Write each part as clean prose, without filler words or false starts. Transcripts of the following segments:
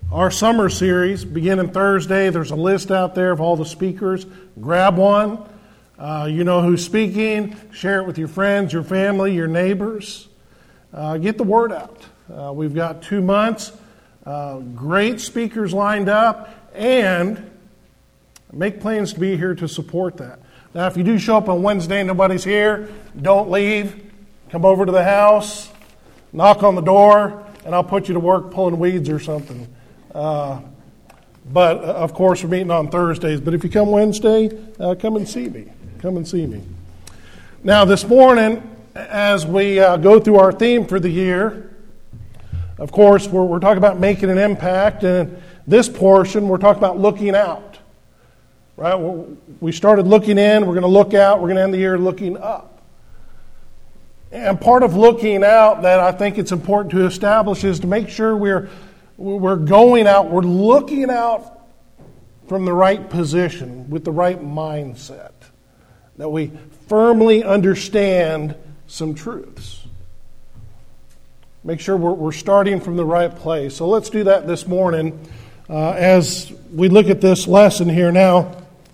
Our summer series, beginning Thursday, there's a list out there of all the speakers. Grab one. You know who's speaking. Share it with your friends, your family, your neighbors. Get the word out. We've got 2 months. Great speakers lined up. And make plans to be here to support that. Now, if you do show up on Wednesday and nobody's here, don't leave. Come over to the house, knock on the door, and I'll put you to work pulling weeds or something. But, of course, we're meeting on Thursdays. But if you come Wednesday, come and see me. Come and see me. Now, this morning, as we go through our theme for the year, of course, we're talking about making an impact. And this portion, we're talking about looking out. Right? We started looking in. We're going to look out. We're going to end the year looking up. And part of looking out that I think it's important to establish is to make sure we're going out, we're looking out from the right position, with the right mindset, that we firmly understand some truths. Make sure we're starting from the right place. So let's do that this morning as we look at this lesson here now.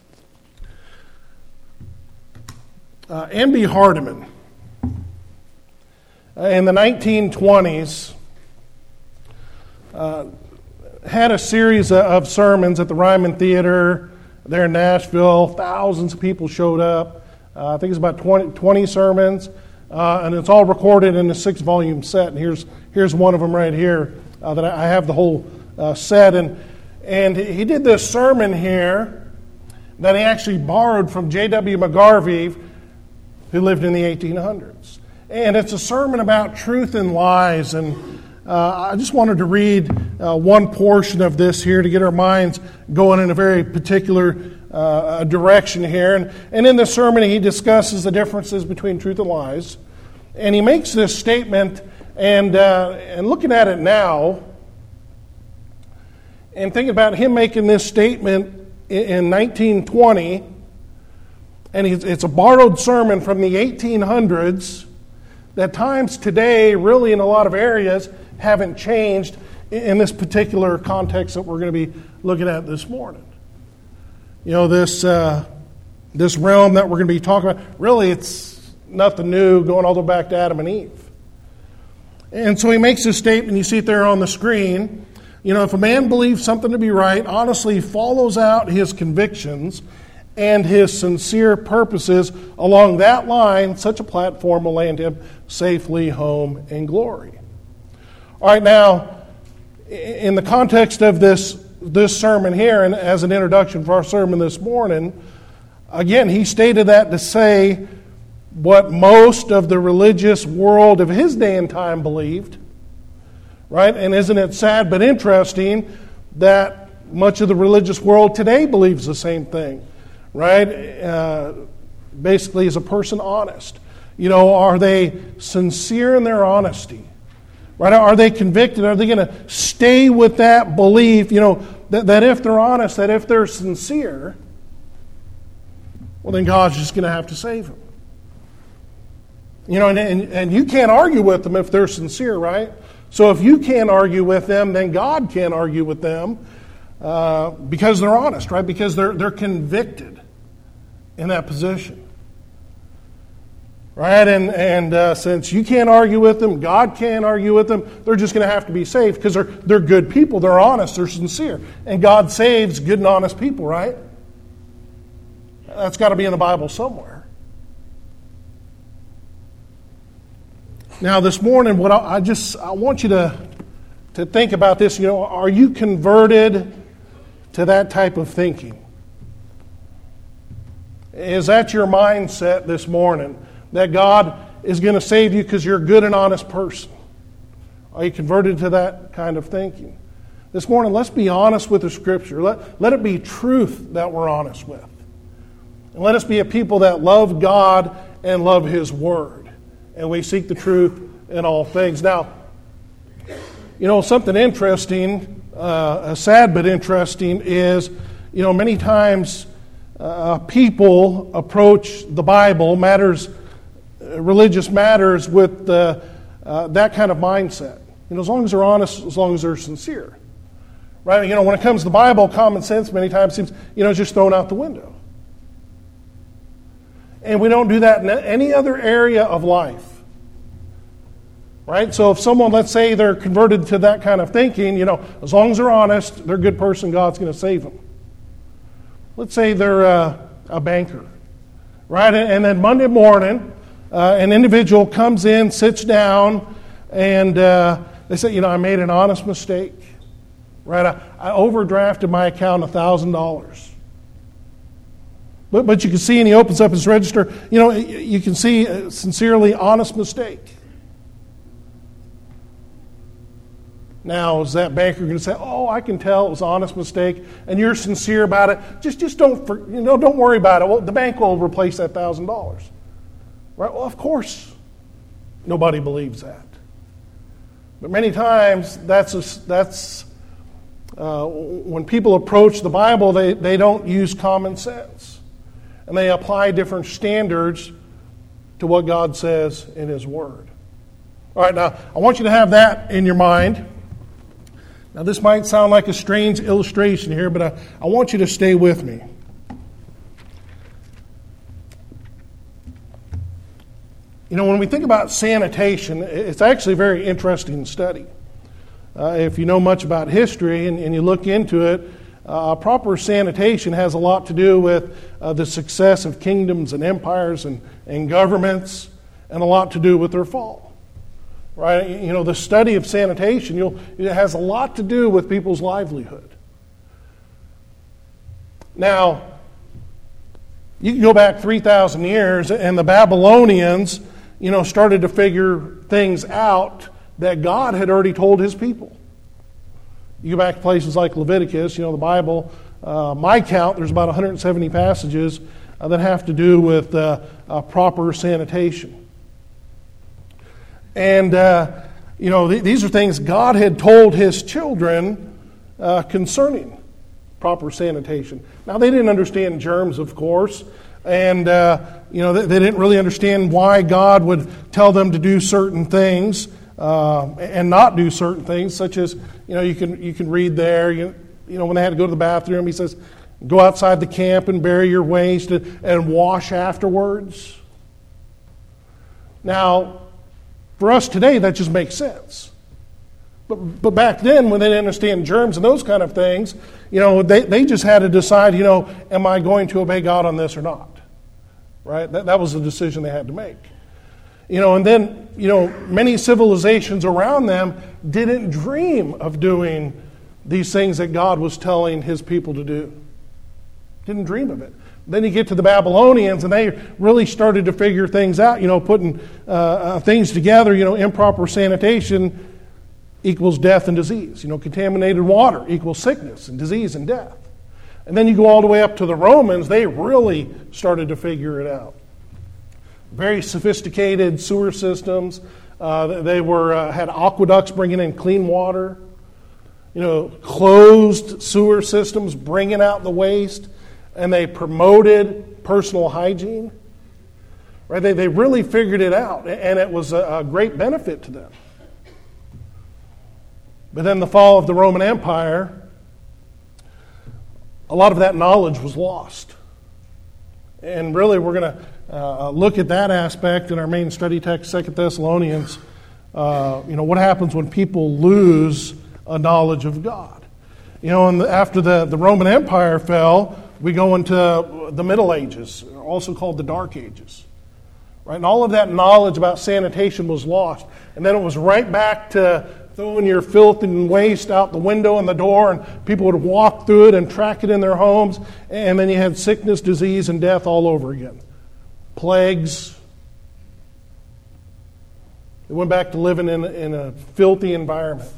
N.B. Hardeman, in the 1920s, had a series of sermons at the Ryman Theater there in Nashville. Thousands of people showed up. I think it's about 20 sermons, and it's all recorded in a 6-volume set. And here's one of them right here that I have the whole set. And he did this sermon here that he actually borrowed from J.W. McGarvey, who lived in the 1800s. And it's a sermon about truth and lies. And I just wanted to read one portion of this here to get our minds going in a very particular direction here. And in the sermon, he discusses the differences between truth and lies. And he makes this statement, and looking at it now, and thinking about him making this statement in 1920, and it's a borrowed sermon from the 1800s, that times today, really in a lot of areas, haven't changed in this particular context that we're going to be looking at this morning. You know, this realm that we're going to be talking about, really it's nothing new, going all the way back to Adam and Eve. And so he makes this statement, you see it there on the screen. You know, if a man believes something to be right, honestly follows out his convictions and his sincere purposes along that line, such a platform will land him safely home in glory. All right, now, in the context of this sermon here, and as an introduction for our sermon this morning, again, he stated that to say what most of the religious world of his day and time believed, right? And isn't it sad but interesting that much of the religious world today believes the same thing, right? Basically, is a person honest? You know, are they sincere in their honesty? Right? Are they convicted? Are they going to stay with that belief, you know, that if they're honest, that if they're sincere, well, then God's just going to have to save them. You know, and you can't argue with them if they're sincere, right? So if you can't argue with them, then God can't argue with them because they're honest, right? Because they're convicted in that position. Right, and since you can't argue with them, God can't argue with them, they're just going to have to be saved because they're good people, they're honest, they're sincere. And God saves good and honest people, right? That's got to be in the Bible somewhere. Now, this morning, what I want you to think about this. You know, are you converted to that type of thinking? Is that your mindset this morning? That God is going to save you because you're a good and honest person? Are you converted to that kind of thinking? This morning, let's be honest with the Scripture. Let it be truth that we're honest with. And let us be a people that love God and love His Word. And we seek the truth in all things. Now, you know, something interesting, sad but interesting, is, you know, many times people approach the Bible, religious matters, with that kind of mindset. You know, as long as they're honest, as long as they're sincere. Right? When it comes to the Bible, common sense many times seems, just thrown out the window. And we don't do that in any other area of life. Right? So if someone, let's say they're converted to that kind of thinking, as long as they're honest, they're a good person, God's going to save them. Let's say they're a banker. Right? And then Monday morning, an individual comes in, sits down, and they say, I made an honest mistake. Right? I overdrafted my account $1,000. But you can see, and he opens up his register, you can see a sincerely honest mistake. Now, is that banker going to say, I can tell it was an honest mistake, and you're sincere about it? Just don't worry about it. Well, the bank will replace that $1,000. Right? Well, of course, nobody believes that. But many times, that's when people approach the Bible, they don't use common sense. And they apply different standards to what God says in His Word. All right, now, I want you to have that in your mind. Now, this might sound like a strange illustration here, but I want you to stay with me. When we think about sanitation, it's actually a very interesting study. If you know much about history and you look into it, proper sanitation has a lot to do with the success of kingdoms and empires and governments, and a lot to do with their fall. Right? The study of sanitation, it has a lot to do with people's livelihood. Now, you can go back 3,000 years, and the Babylonians, started to figure things out that God had already told His people. You go back to places like Leviticus, the Bible, my count, there's about 170 passages that have to do with proper sanitation. And, these are things God had told His children concerning proper sanitation. Now, they didn't understand germs, of course, and, they didn't really understand why God would tell them to do certain things and not do certain things, such as, you can read there, when they had to go to the bathroom, He says, go outside the camp and bury your waste and wash afterwards. Now, for us today, that just makes sense. But back then, when they didn't understand germs and those kind of things, they just had to decide, am I going to obey God on this or not? Right? That was the decision they had to make. And then, many civilizations around them didn't dream of doing these things that God was telling His people to do. Didn't dream of it. Then you get to the Babylonians, and they really started to figure things out, putting things together, improper sanitation equals death and disease. Contaminated water equals sickness and disease and death. And then you go all the way up to the Romans, they really started to figure it out. Very sophisticated sewer systems. They had aqueducts bringing in clean water. Closed sewer systems bringing out the waste. And they promoted personal hygiene. Right? They really figured it out, and it was a great benefit to them. But then the fall of the Roman Empire, a lot of that knowledge was lost. And really, we're going to look at that aspect in our main study text, 2 Thessalonians. What happens when people lose a knowledge of God? And after the Roman Empire fell, we go into the Middle Ages, also called the Dark Ages. Right? And all of that knowledge about sanitation was lost. And then it was right back to throwing your filth and waste out the window and the door, and people would walk through it and track it in their homes. And then you had sickness, disease, and death all over again. Plagues. They went back to living in a filthy environment.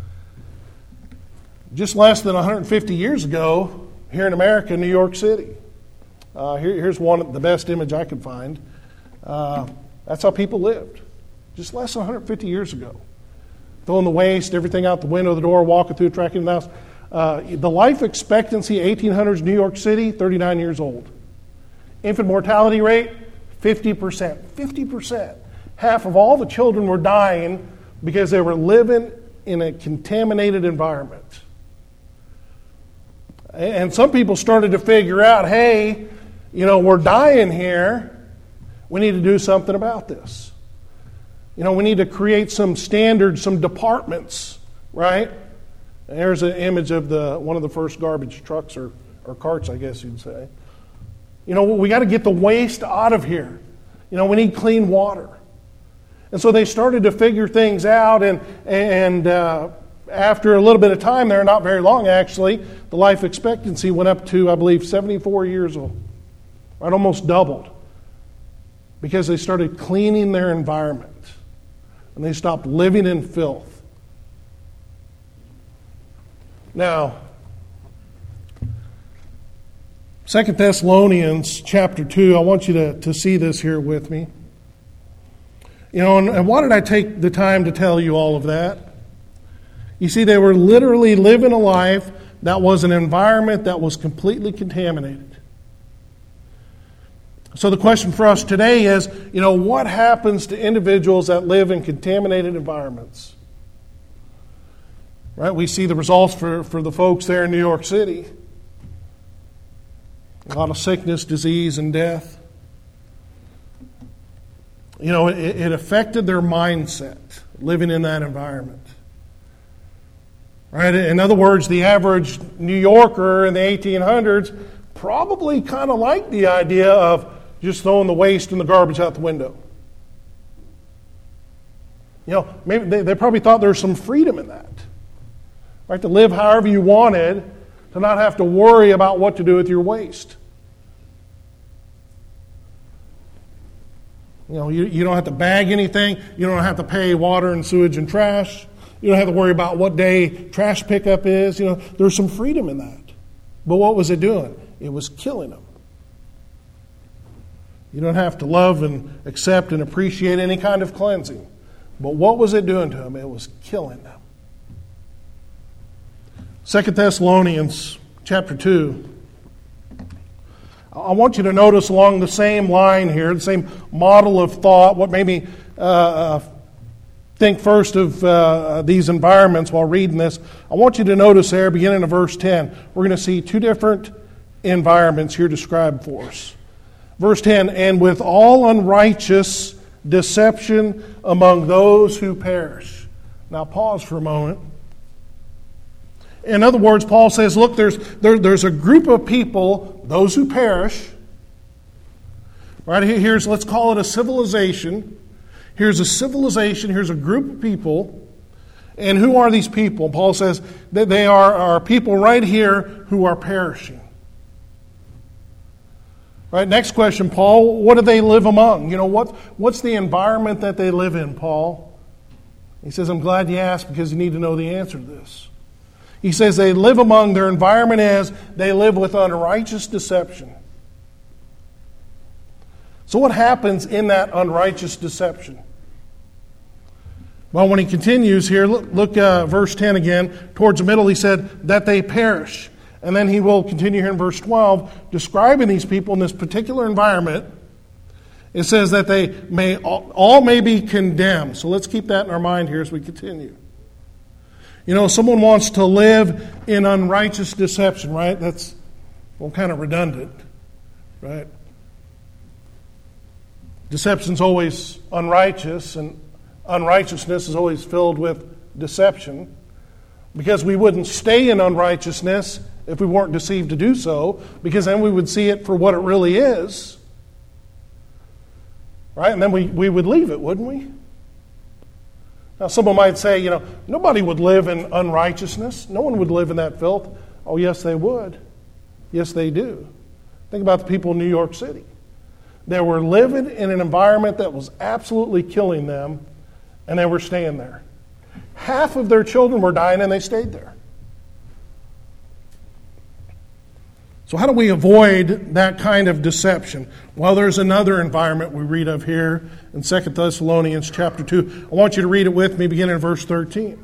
Just less than 150 years ago, here in America, New York City. Here's the best image I could find. That's how people lived. Just less than 150 years ago. Throwing the waste, everything out the window, the door, walking through, tracking the house. The life expectancy, 1800s New York City, 39 years old. Infant mortality rate, 50%. 50%. Half of all the children were dying because they were living in a contaminated environment. And some people started to figure out, hey, we're dying here. We need to do something about this. We need to create some standards, some departments, right? And there's an image of one of the first garbage trucks or carts, I guess you'd say. We got to get the waste out of here. We need clean water. And so they started to figure things out, and after a little bit of time there, not very long actually, the life expectancy went up to, I believe, 74 years old. Right, almost doubled. Because they started cleaning their environment. And they stopped living in filth. Now, 2 Thessalonians chapter 2, I want you to see this here with me. And why did I take the time to tell you all of that? You see, they were literally living a life that was an environment that was completely contaminated. So the question for us today is, what happens to individuals that live in contaminated environments? Right? We see the results for the folks there in New York City. A lot of sickness, disease, and death. It affected their mindset, living in that environment. Right? In other words, the average New Yorker in the 1800s probably kind of liked the idea of just throwing the waste and the garbage out the window. Maybe they probably thought there was some freedom in that. Right? To live however you wanted, to not have to worry about what to do with your waste. You don't have to bag anything. You don't have to pay water and sewage and trash. You don't have to worry about what day trash pickup is. There's some freedom in that. But what was it doing? It was killing them. You don't have to love and accept and appreciate any kind of cleansing. But what was it doing to them? It was killing them. 2 Thessalonians chapter 2. I want you to notice along the same line here, the same model of thought, what made me think first of these environments while reading this. I want you to notice there, beginning of verse 10, we're going to see two different environments here described for us. Verse 10, and with all unrighteous deception among those who perish. Now pause for a moment. In other words, Paul says, look, there's a group of people, those who perish. Right here's, let's call it a civilization. Here's a civilization, here's a group of people. And who are these people? Paul says that they are people right here who are perishing. Right, next question, Paul, what do they live among? What's the environment that they live in, Paul? He says, I'm glad you asked because you need to know the answer to this. He says they live among, their environment is, they live with unrighteous deception. So what happens in that unrighteous deception? Well, when he continues here, look verse 10 again. Towards the middle he said that they perish. And then he will continue here in verse 12, describing these people in this particular environment. It says that they all may be condemned. So let's keep that in our mind here as we continue. Someone wants to live in unrighteous deception, right? That's kind of redundant, right? Deception's always unrighteous, and unrighteousness is always filled with deception, because we wouldn't stay in unrighteousness if we weren't deceived to do so, because then we would see it for what it really is, right? And then we would leave it, wouldn't we? Now, someone might say, nobody would live in unrighteousness. No one would live in that filth. Oh, yes, they would. Yes, they do. Think about the people in New York City. They were living in an environment that was absolutely killing them, and they were staying there. Half of their children were dying, and they stayed there. So how do we avoid that kind of deception? Well, there's another environment we read of here in 2 Thessalonians chapter 2. I want you to read it with me, beginning in verse 13.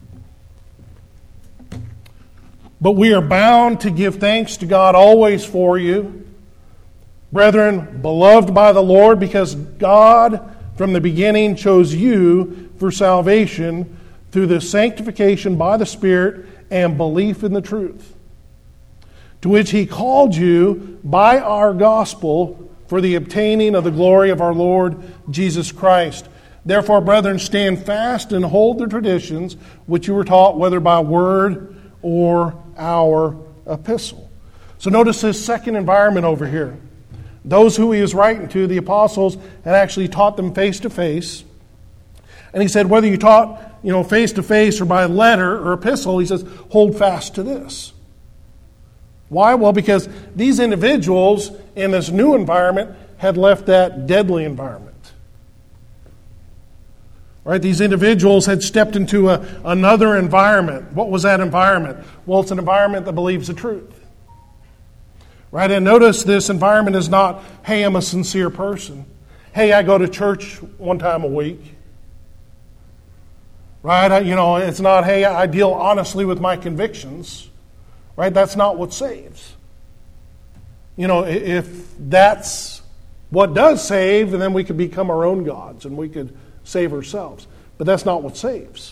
But we are bound to give thanks to God always for you, brethren, beloved by the Lord, because God from the beginning chose you for salvation through the sanctification by the Spirit and belief in the truth. to which he called you by our gospel for the obtaining of the glory of our Lord Jesus Christ. Therefore, brethren, stand fast and hold the traditions which you were taught, whether by word or our epistle. So notice this second environment over here. Those who he was writing to, the apostles, had actually taught them face to face. And he said, whether you taught, face to face or by letter or epistle, he says, hold fast to this. Why? Well, because these individuals in this new environment had left that deadly environment. Right? These individuals had stepped into another environment. What was that environment? Well, it's an environment that believes the truth. Right? And notice this environment is not, hey, I'm a sincere person. Hey, I go to church one time a week. Right? It's not, hey, I deal honestly with my convictions. Right? That's not what saves. If that's what does save, then we could become our own gods and we could save ourselves. But that's not what saves.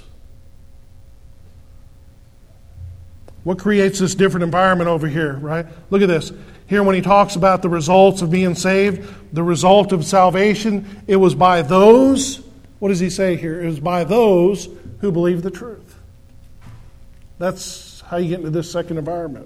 What creates this different environment over here, right? Look at this. Here when he talks about the results of being saved, the result of salvation, it was by those, what does he say here? It was by those who believe the truth. That's how you get into this second environment.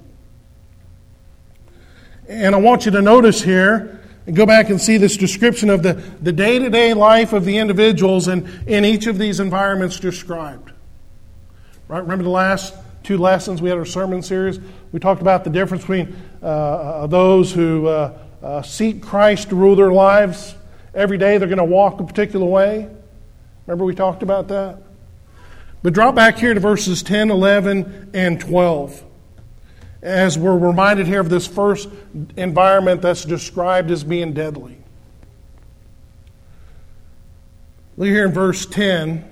And I want you to notice here, and go back and see this description of the day-to-day life of the individuals in each of these environments described. Right? Remember the last 2 lessons we had our sermon series? We talked about the difference between those who seek Christ to rule their lives. Every day they're going to walk a particular way. Remember we talked about that? But drop back here to verses 10, 11, and 12. As we're reminded here of this first environment that's described as being deadly. Look here in verse 10.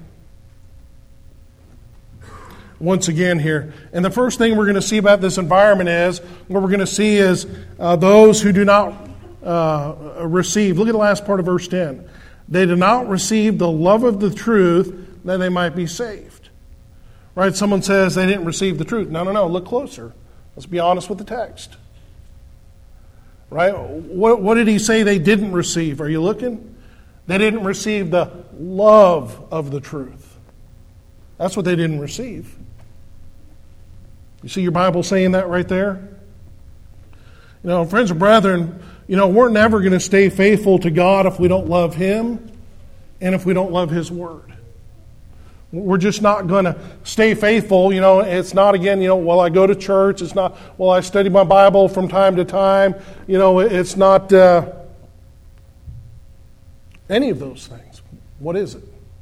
Once again here. And the first thing we're going to see about this environment is, what we're going to see is those who do not receive. Look at the last part of verse 10. They do not receive the love of the truth that they might be saved. Right? Someone says they didn't receive the truth. No. Look closer. Let's be honest with the text. Right? What did he say they didn't receive? Are you looking? They didn't receive the love of the truth. That's what they didn't receive. You see your Bible saying that right there? Friends and brethren, we're never going to stay faithful to God if we don't love Him and if we don't love His Word. We're just not going to stay faithful. It's not, again, well, I go to church. It's not, well, I study my Bible from time to time. It's not any of those things. What is it?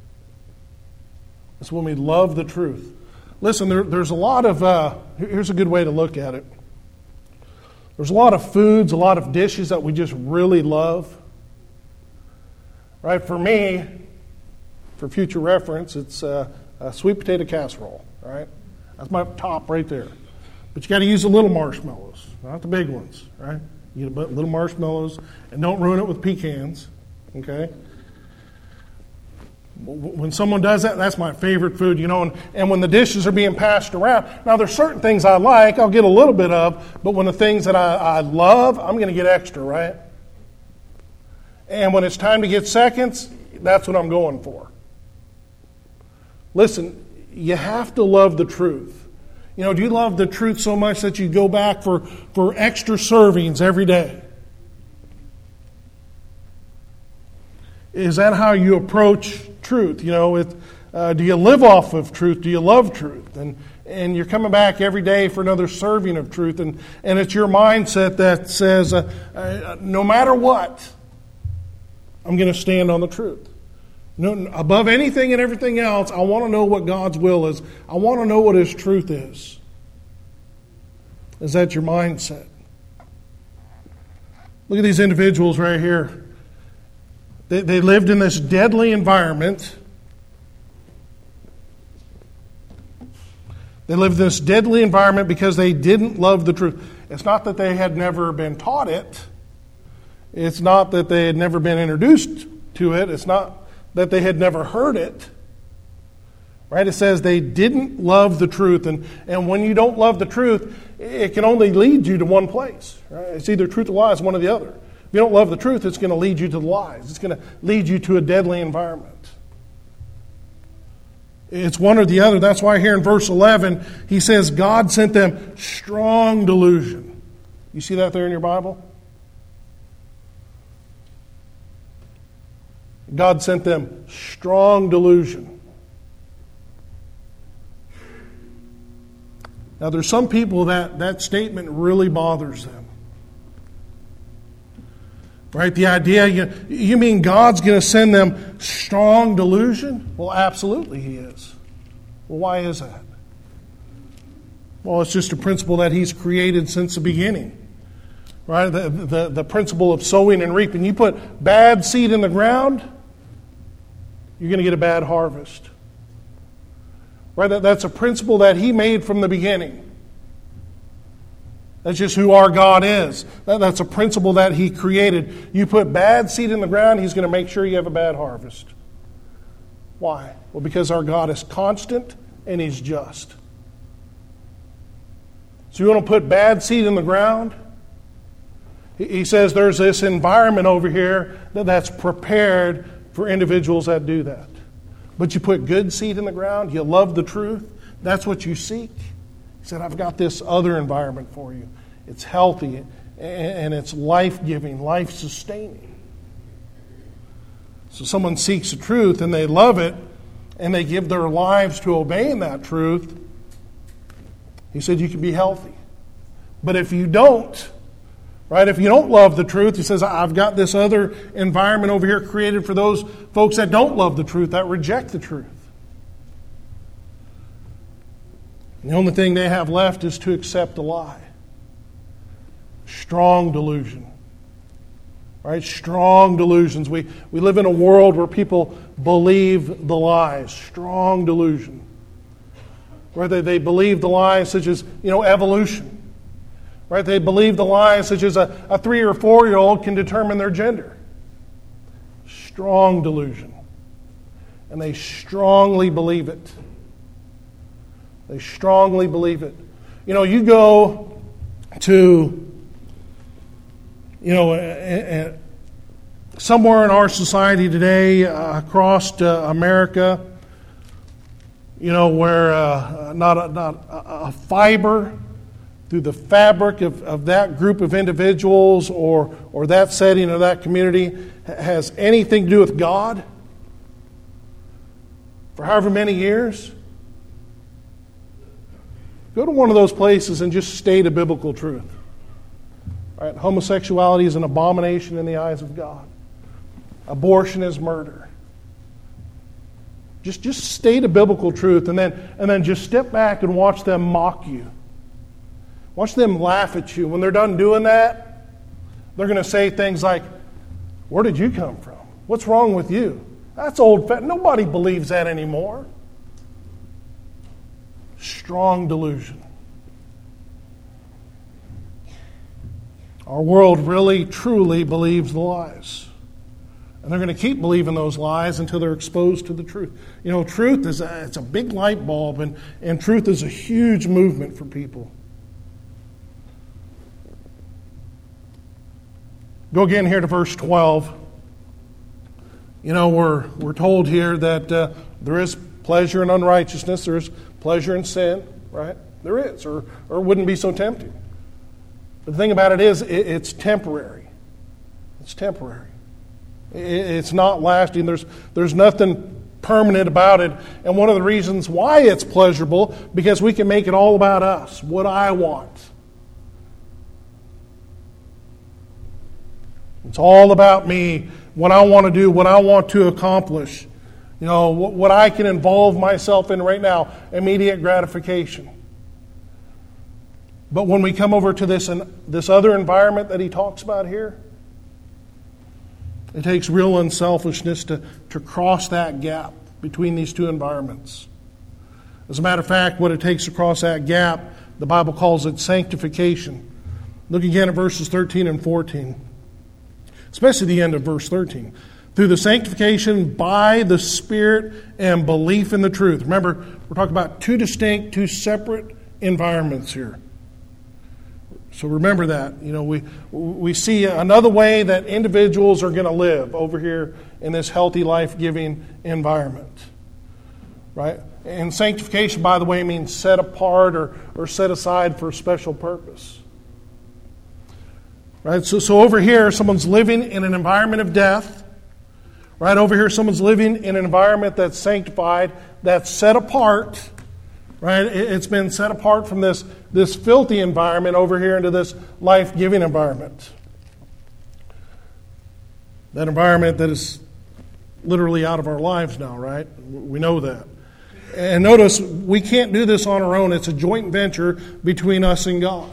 It's when we love the truth. Listen, there's a lot of, here's a good way to look at it. There's a lot of foods, a lot of dishes that we just really love. Right? For me, for future reference, it's a sweet potato casserole. Right? That's my top right there. But you got to use the little marshmallows, not the big ones. Right? You get little marshmallows, and don't ruin it with pecans. Okay? When someone does that, that's my favorite food, and when the dishes are being passed around. Now, there's certain things I like, I'll get a little bit of, but when the things that I love, I'm going to get extra, right? And when it's time to get seconds, that's what I'm going for. Listen, you have to love the truth. Do you love the truth so much that you go back for extra servings every day? Is that how you approach truth? Do you live off of truth? Do you love truth? And you're coming back every day for another serving of truth. And it's your mindset that says, no matter what, I'm going to stand on the truth. Above anything and everything else, I want to know what God's will is. I want to know what His truth is. Is that your mindset? Look at these individuals right here. They lived in this deadly environment. They lived in this deadly environment because they didn't love the truth. It's not that they had never been taught it. It's not that they had never been introduced to it. It's not that they had never heard it. Right? It says they didn't love the truth. And when you don't love the truth, it can only lead you to one place. Right? It's either truth or lies, one or the other. If you don't love the truth, it's going to lead you to the lies. It's going to lead you to a deadly environment. It's one or the other. That's why here in verse 11, he says God sent them strong delusion. You see that there in your Bible? God sent them strong delusion. Now, there's some people that statement really bothers them. Right? The idea, you mean God's going to send them strong delusion? Well, absolutely He is. Well, why is that? Well, it's just a principle that He's created since the beginning. Right? The principle of sowing and reaping. You put bad seed in the ground, you're going to get a bad harvest. Right? That's a principle that He made from the beginning. That's just who our God is. That's a principle that He created. You put bad seed in the ground, He's going to make sure you have a bad harvest. Why? Well, because our God is constant and He's just. So you want to put bad seed in the ground? He says there's this environment over here that's prepared for individuals that do that. But you put good seed in the ground, you love the truth, that's what you seek. He said, I've got this other environment for you. It's healthy and it's life-giving, life-sustaining. So someone seeks the truth and they love it and they give their lives to obeying that truth. He said you can be healthy. But if you don't, right, if you don't love the truth, he says, I've got this other environment over here created for those folks that don't love the truth, that reject the truth. And the only thing they have left is to accept a lie. Strong delusion. Right? Strong delusions. We live in a world where people believe the lies. Strong delusion. Whether they believe the lies such as, evolution. Right? They believe the lies such as a 3 or 4-year-old can determine their gender. Strong delusion. And they strongly believe it. They strongly believe it. You go to, somewhere in our society today, across America, where not a fiber through the fabric of that group of individuals or that setting or that community has anything to do with God for however many years. Go to one of those places and just state a biblical truth. Right? Homosexuality is an abomination in the eyes of God. Abortion is murder. Just state a biblical truth and then just step back and watch them mock you. Watch them laugh at you. When they're done doing that, they're going to say things like, where did you come from? What's wrong with you? That's old fat. Nobody believes that anymore. Strong delusion. Our world really, truly believes the lies. And they're going to keep believing those lies until they're exposed to the truth. Truth is it's a big light bulb, and truth is a huge movement for people. Go again here to verse 12. We're told here that there is pleasure in unrighteousness, there is pleasure in sin, right? There is, or it wouldn't be so tempting. But the thing about it is, it's temporary. It's temporary. It's not lasting. There's nothing permanent about it. And one of the reasons why it's pleasurable, because we can make it all about us, what I want. It's all about me, what I want to do, what I want to accomplish. What I can involve myself in right now, immediate gratification. But when we come over to this other environment that he talks about here, it takes real unselfishness to cross that gap between these two environments. As a matter of fact, what it takes to cross that gap, the Bible calls it sanctification. Look again at verses 13 and 14. Especially the end of verse 13. through the sanctification by the Spirit and belief in the truth. Remember, we're talking about two separate environments here. So remember that. We see another way that individuals are going to live over here in this healthy, life-giving environment. Right? And sanctification, by the way, means set apart or set aside for a special purpose. Right? So over here, someone's living in an environment of death. Right over here, someone's living in an environment that's sanctified, that's set apart. Right? It's been set apart from this filthy environment over here into this life-giving environment. That environment that is literally out of our lives now, right? We know that. And notice, we can't do this on our own. It's a joint venture between us and God.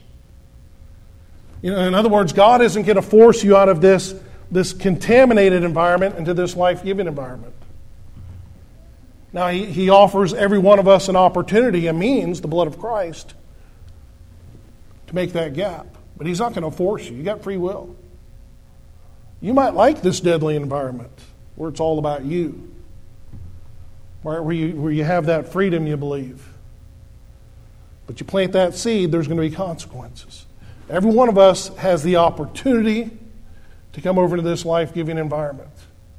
In other words, God isn't going to force you out of this contaminated environment into this life-giving environment. Now, He offers every one of us an opportunity, a means, the blood of Christ, to make that gap. But He's not going to force you. You got free will. You might like this deadly environment where it's all about you, where you have that freedom you believe. But you plant that seed, there's going to be consequences. Every one of us has the opportunity to come over to this life-giving environment.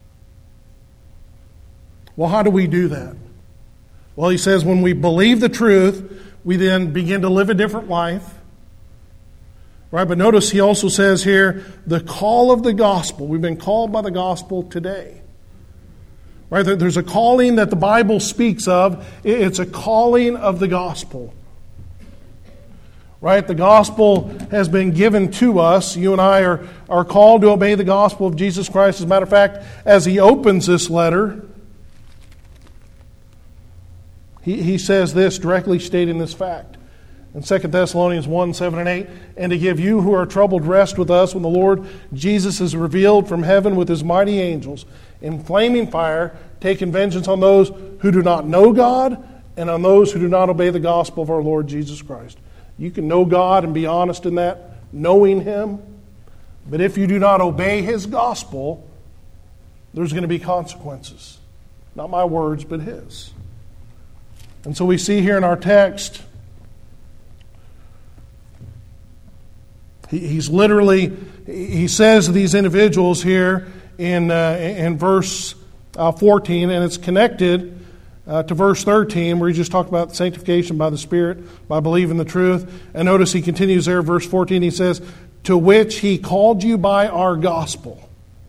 Well, how do we do that? Well, he says when we believe the truth, we then begin to live a different life. Right? But notice he also says here, the call of the gospel. We've been called by the gospel today. Right? There's a calling that the Bible speaks of. It's a calling of the gospel. Right? The gospel has been given to us. You and I are called to obey the gospel of Jesus Christ. As a matter of fact, as he opens this letter, he says this, directly stating this fact. In 2 Thessalonians 1, 7 and 8, and to give you who are troubled rest with us when the Lord Jesus is revealed from heaven with his mighty angels in flaming fire, taking vengeance on those who do not know God and on those who do not obey the gospel of our Lord Jesus Christ. You can know God and be honest in that, knowing Him. But if you do not obey His gospel, there's going to be consequences. Not my words, but His. And so we see here in our text, he says to these individuals here in verse 14, and it's connected to verse 13, where he just talked about sanctification by the Spirit, by believing the truth. And notice he continues there, verse 14, he says, to which he called you by our gospel.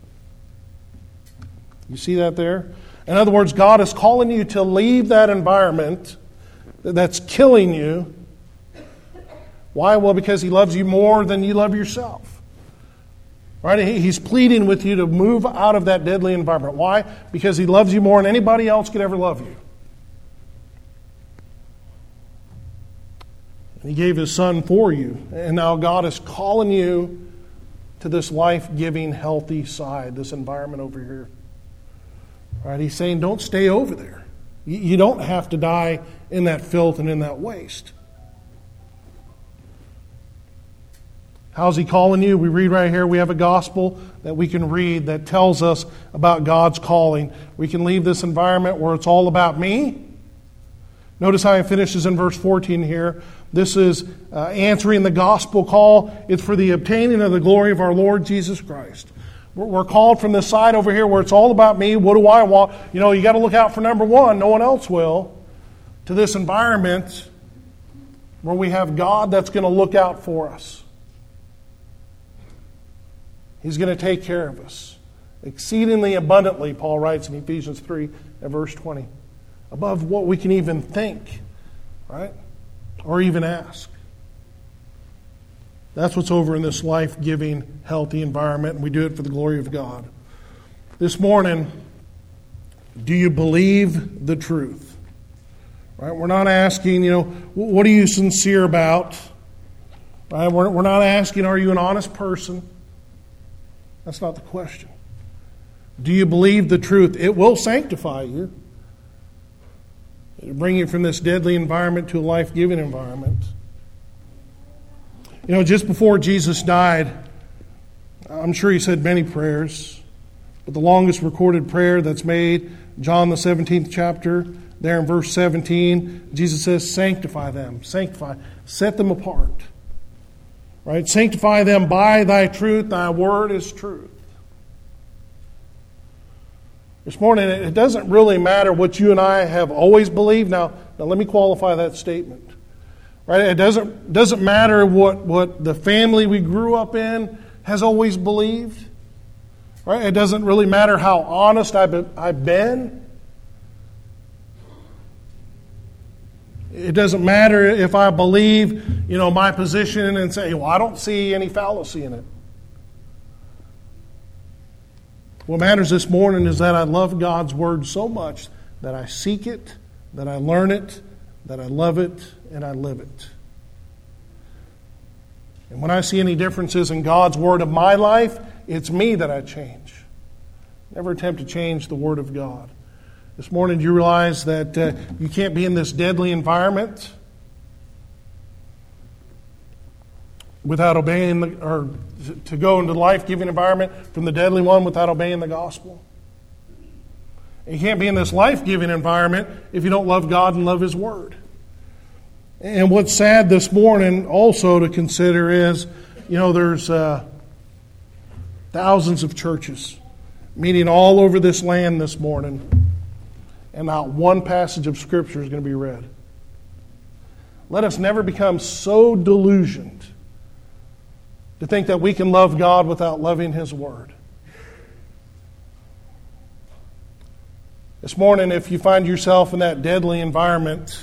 You see that there? In other words, God is calling you to leave that environment that's killing you. Why? Well, because He loves you more than you love yourself. Right? He's pleading with you to move out of that deadly environment. Why? Because He loves you more than anybody else could ever love you. And He gave His Son for you. And now God is calling you to this life-giving, healthy side, this environment over here. Right? He's saying, don't stay over there. You don't have to die in that filth and in that waste. How's He calling you? We read right here, we have a gospel that we can read that tells us about God's calling. We can leave this environment where it's all about me. Notice how he finishes in verse 14 here. This is answering the gospel call. It's for the obtaining of the glory of our Lord Jesus Christ. We're called from this side over here where it's all about me. What do I want? You got to look out for number one. No one else will. To this environment where we have God that's going to look out for us. He's going to take care of us. Exceedingly abundantly, Paul writes in Ephesians 3 and verse 20. Above what we can even think, right? Or even ask. That's what's over in this life-giving, healthy environment, and we do it for the glory of God. This morning, do you believe the truth? Right? We're not asking, what are you sincere about? Right? We're not asking, are you an honest person? That's not the question. Do you believe the truth? It will sanctify you. It'll bring you from this deadly environment to a life-giving environment. Just before Jesus died, I'm sure he said many prayers. But the longest recorded prayer that's made, John the 17th chapter, there in verse 17, Jesus says, sanctify them, sanctify, set them apart. Right? Sanctify them by thy truth, thy word is truth. This morning, it doesn't really matter what you and I have always believed. Now let me qualify that statement. Right? It doesn't matter what the family we grew up in has always believed. Right? It doesn't really matter how honest I've been. It doesn't matter if I believe, my position and say, well, I don't see any fallacy in it. What matters this morning is that I love God's Word so much that I seek it, that I learn it, that I love it, and I live it. And when I see any differences in God's Word of my life, it's me that I change. Never attempt to change the Word of God. This morning, do you realize that you can't be in this deadly environment without obeying, or to go into the life-giving environment from the deadly one without obeying the gospel? And you can't be in this life-giving environment if you don't love God and love His Word. And what's sad this morning also to consider is, there's thousands of churches meeting all over this land this morning, and not one passage of Scripture is going to be read. Let us never become so delusioned to think that we can love God without loving His Word. This morning, if you find yourself in that deadly environment,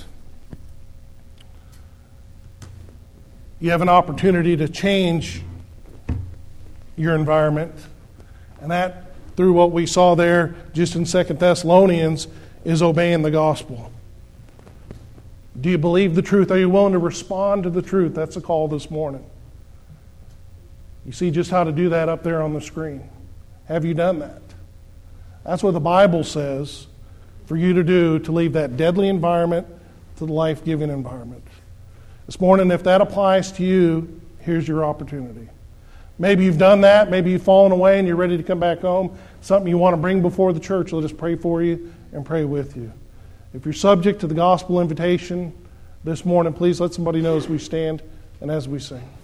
you have an opportunity to change your environment. And that, through what we saw there just in 2 Thessalonians, is obeying the gospel. Do you believe the truth? Are you willing to respond to the truth? That's the call this morning. You see just how to do that up there on the screen. Have you done that? That's what the Bible says for you to do, to leave that deadly environment to the life-giving environment. This morning, if that applies to you, here's your opportunity. Maybe you've done that. Maybe you've fallen away and you're ready to come back home. Something you want to bring before the church. Let us pray for you and pray with you. If you're subject to the gospel invitation this morning, please let somebody know as we stand and as we sing.